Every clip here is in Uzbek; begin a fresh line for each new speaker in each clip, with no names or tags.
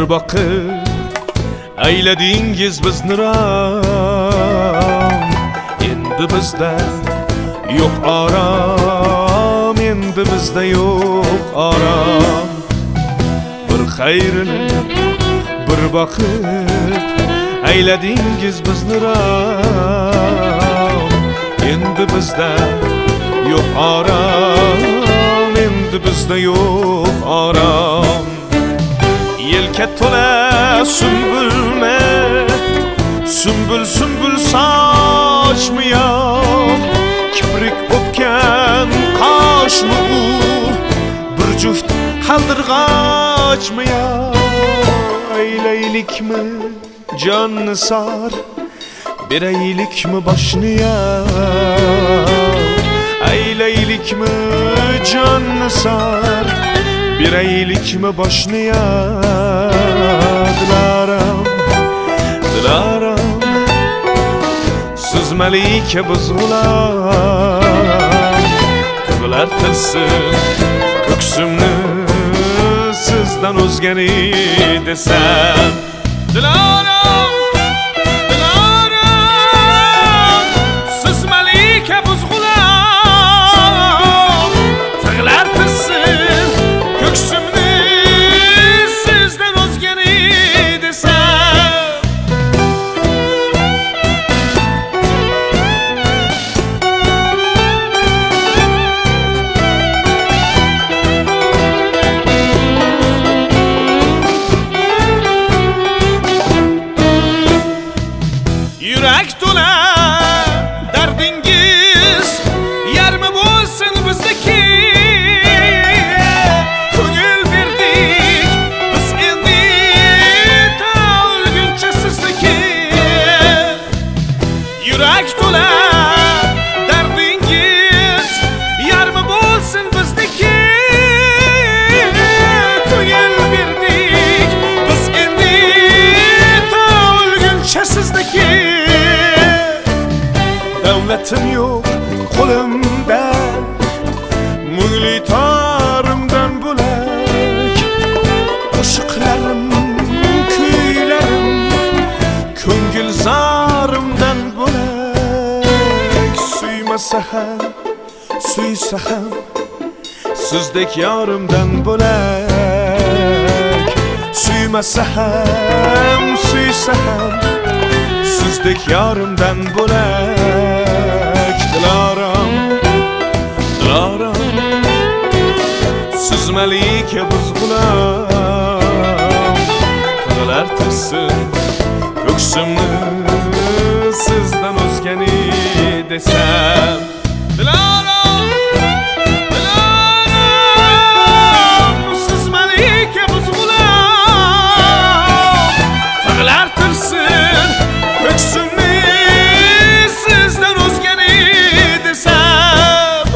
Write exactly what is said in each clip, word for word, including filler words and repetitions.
bir bakıp ayladingiz bizni ram. Endi bizda yo'q orom, endi bizda yo'q orom. Bir xayrini bir bakıp ayladingiz bizni ram. Endi bizda yo'q orom, endi bizda yo'q orom. Yelka to'la sümbülme, sümbül sümbül saçmı yo'q, kiprik o'pgan qoshmi u, bir juft qaldirg'ochmi yo'q. Aylaylikmi jonni sar, beraylikmi boshni yo'q. Aylaylikmi jonni sar, beraylikmi boshni yo'q. Dilaram, dilaram, siz malika buzg'ular, tug'lar tilsin ko'ksimni sizdan o'zgani desam. Dilaram, dilaram, siz malika buzg'ular, tug'lar tilsin ko'ksimni sizdan o'zgani desam. Yurak to'la dardingiz yarmi bo'lsin bizniki. Ko'ngil berdik biz endi ta o'lguncha sizniki. Yurak to'la dardingiz yarmi bo'lsin bizniki. Ko'ngil berdik biz endi ta o'lguncha sizniki. Davlatim yo'q qo'limda, mungli torimdan bo'lak qo'shiqlarim, kuylarim, ko'ngil zorimdan bo'lak. Suymasa ham, suysa ham sizdek yorimdan bo'lak. Suymasa ham, suysa ham sizdek yorimdan bo'lak. Dilaram, dilaram, siz malika buzg'ular, tug'lar tilsin ko'ksimni sizdan o'zgani desam. Dilaram, dilaram, siz malika buzg'ular, tug'lar tilsin ko'ksimni sizdan o'zgani desam.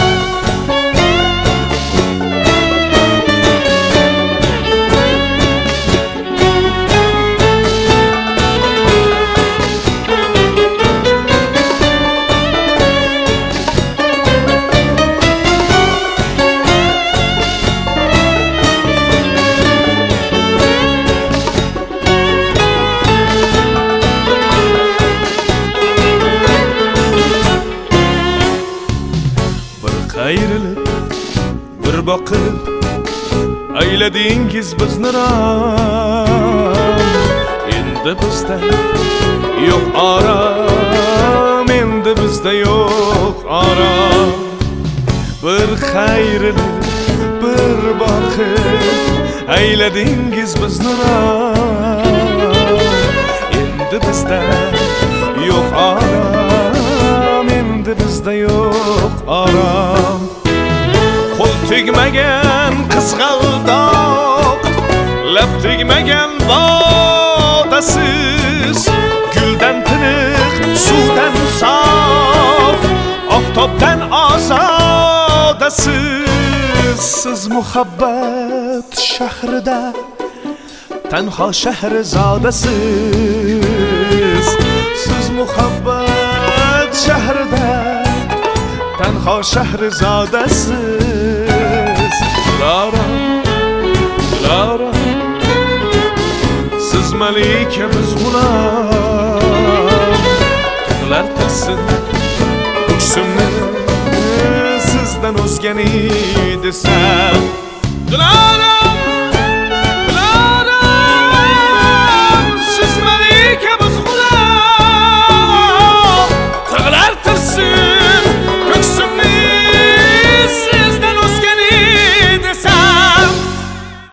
Ayrilib bir bakıp ayladingiz bizni ram. Endi bizda yo'q orom, endi bizda yo'q orom. Bir xayrilib bir bakıp ayladingiz bizni ram. Endi bizda yo'q orom, endi bizda yo'q orom. Qo'l tegmagan qizg'aldoq, lab tegmagan bodasiz, guldan tiniq, suvdan sof, oftobdan ozodasiz. Siz muhabbat shahrida tanho shahrizodasiz. Siz muhabbat shahrida tanho shahrizodasiz. Dilaram, dilaram, malika biz g'ulom tug'lar tagsin ko'ksimni sizdan o'zgani desam Dilara